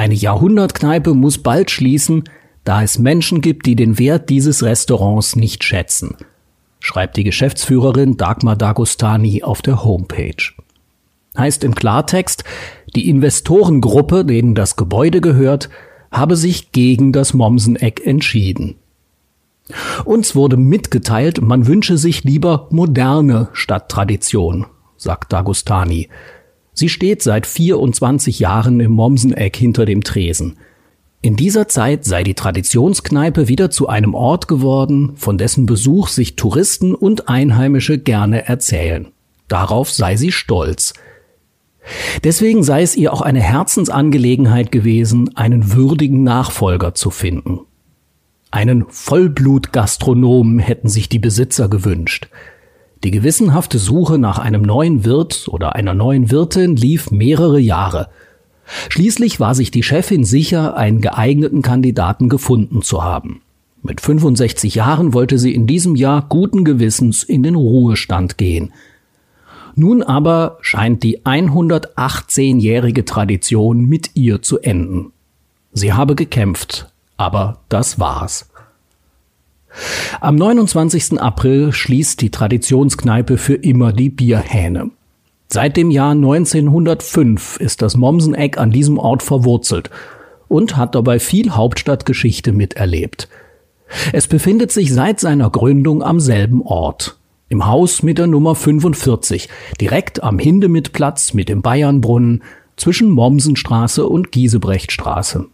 Eine Jahrhundertkneipe muss bald schließen, da es Menschen gibt, die den Wert dieses Restaurants nicht schätzen, schreibt die Geschäftsführerin Dagmar Dagostani auf der Homepage. Heißt im Klartext, die Investorengruppe, denen das Gebäude gehört, habe sich gegen das Mommsen-Eck entschieden. Uns wurde mitgeteilt, man wünsche sich lieber moderne statt Tradition, sagt Dagostani. Sie steht seit 24 Jahren im Mommsen-Eck hinter dem Tresen. In dieser Zeit sei die Traditionskneipe wieder zu einem Ort geworden, von dessen Besuch sich Touristen und Einheimische gerne erzählen. Darauf sei sie stolz. Deswegen sei es ihr auch eine Herzensangelegenheit gewesen, einen würdigen Nachfolger zu finden. Einen Vollblut-Gastronomen hätten sich die Besitzer gewünscht. Die gewissenhafte Suche nach einem neuen Wirt oder einer neuen Wirtin lief mehrere Jahre. Schließlich war sich die Chefin sicher, einen geeigneten Kandidaten gefunden zu haben. Mit 65 Jahren wollte sie in diesem Jahr guten Gewissens in den Ruhestand gehen. Nun aber scheint die 118-jährige Tradition mit ihr zu enden. Sie habe gekämpft, aber das war's. Am 29. April schließt die Traditionskneipe für immer die Bierhähne. Seit dem Jahr 1905 ist das Mommsen-Eck an diesem Ort verwurzelt und hat dabei viel Hauptstadtgeschichte miterlebt. Es befindet sich seit seiner Gründung am selben Ort. Im Haus mit der Nummer 45, direkt am Hindemithplatz mit dem Bayernbrunnen zwischen Mommsenstraße und Giesebrechtstraße.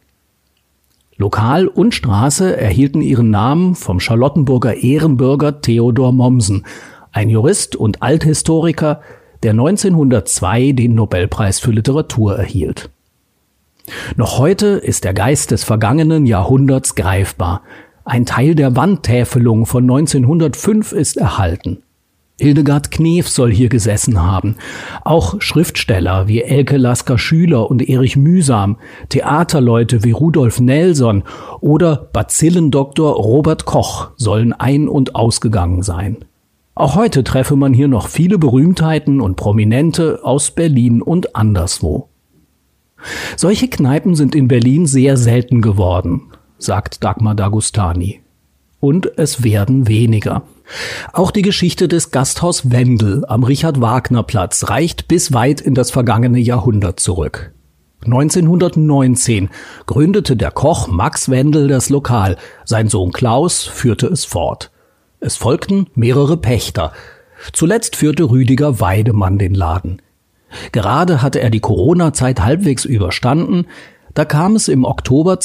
Lokal und Straße erhielten ihren Namen vom Charlottenburger Ehrenbürger Theodor Mommsen, ein Jurist und Althistoriker, der 1902 den Nobelpreis für Literatur erhielt. Noch heute ist der Geist des vergangenen Jahrhunderts greifbar. Ein Teil der Wandtäfelung von 1905 ist erhalten. Hildegard Knef soll hier gesessen haben. Auch Schriftsteller wie Elke Lasker-Schüler und Erich Mühsam, Theaterleute wie Rudolf Nelson oder Bazillendoktor Robert Koch sollen ein- und ausgegangen sein. Auch heute treffe man hier noch viele Berühmtheiten und Prominente aus Berlin und anderswo. Solche Kneipen sind in Berlin sehr selten geworden, sagt Dagmar Dagostani. Und es werden weniger. Auch die Geschichte des Gasthaus Wendel am Richard-Wagner-Platz reicht bis weit in das vergangene Jahrhundert zurück. 1919 gründete der Koch Max Wendel das Lokal, sein Sohn Klaus führte es fort. Es folgten mehrere Pächter. Zuletzt führte Rüdiger Weidemann den Laden. Gerade hatte er die Corona-Zeit halbwegs überstanden, da kam es im Oktober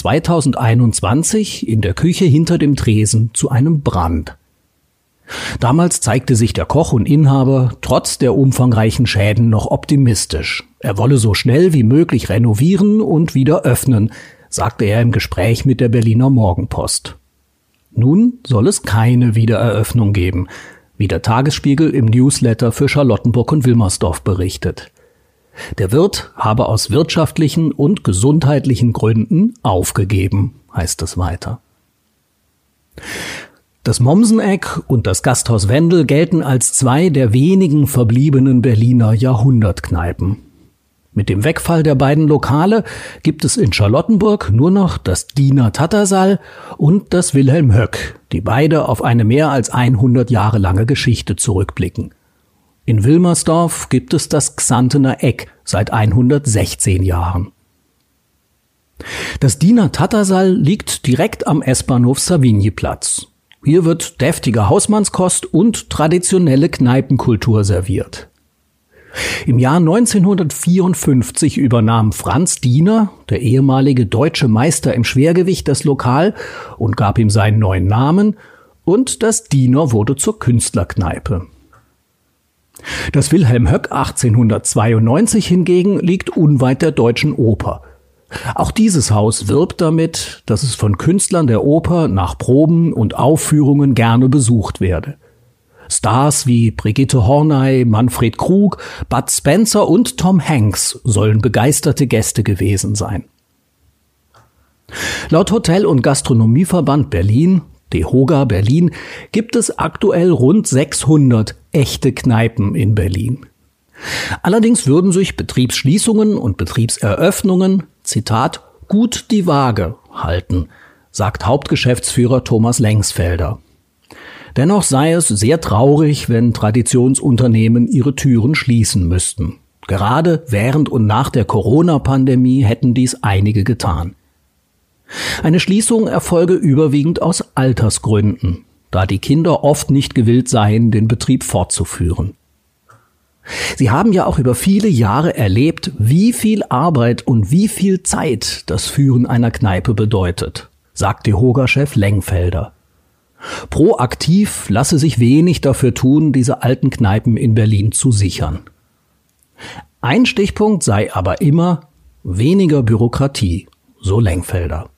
2021 in der Küche hinter dem Tresen zu einem Brand. Damals zeigte sich der Koch und Inhaber trotz der umfangreichen Schäden noch optimistisch. Er wolle so schnell wie möglich renovieren und wieder öffnen, sagte er im Gespräch mit der Berliner Morgenpost. Nun soll es keine Wiedereröffnung geben, wie der Tagesspiegel im Newsletter für Charlottenburg und Wilmersdorf berichtet. Der Wirt habe aus wirtschaftlichen und gesundheitlichen Gründen aufgegeben, heißt es weiter. Das Mommsen-Eck und das Gasthaus Wendel gelten als zwei der wenigen verbliebenen Berliner Jahrhundertkneipen. Mit dem Wegfall der beiden Lokale gibt es in Charlottenburg nur noch das Diener Tattersall und das Wilhelm Höck, die beide auf eine mehr als 100 Jahre lange Geschichte zurückblicken. In Wilmersdorf gibt es das Xantener Eck seit 116 Jahren. Das Diener Tattersall liegt direkt am S-Bahnhof Savignyplatz. Hier wird deftige Hausmannskost und traditionelle Kneipenkultur serviert. Im Jahr 1954 übernahm Franz Diener, der ehemalige deutsche Meister im Schwergewicht, das Lokal und gab ihm seinen neuen Namen, und das Diener wurde zur Künstlerkneipe. Das Wilhelm Höck 1892 hingegen liegt unweit der Deutschen Oper. Auch dieses Haus wirbt damit, dass es von Künstlern der Oper nach Proben und Aufführungen gerne besucht werde. Stars wie Brigitte Horney, Manfred Krug, Bud Spencer und Tom Hanks sollen begeisterte Gäste gewesen sein. Laut Hotel- und Gastronomieverband Berlin, DEHOGA Berlin, gibt es aktuell rund 600 echte Kneipen in Berlin. Allerdings würden sich Betriebsschließungen und Betriebseröffnungen, Zitat, gut die Waage halten, sagt Hauptgeschäftsführer Thomas Lengsfelder. Dennoch sei es sehr traurig, wenn Traditionsunternehmen ihre Türen schließen müssten. Gerade während und nach der Corona-Pandemie hätten dies einige getan. Eine Schließung erfolge überwiegend aus Altersgründen, da die Kinder oft nicht gewillt seien, den Betrieb fortzuführen. Sie haben ja auch über viele Jahre erlebt, wie viel Arbeit und wie viel Zeit das Führen einer Kneipe bedeutet, sagt DEHOGA-Chef Lengsfelder. Proaktiv lasse sich wenig dafür tun, diese alten Kneipen in Berlin zu sichern. Ein Stichpunkt sei aber immer weniger Bürokratie, so Lengsfelder.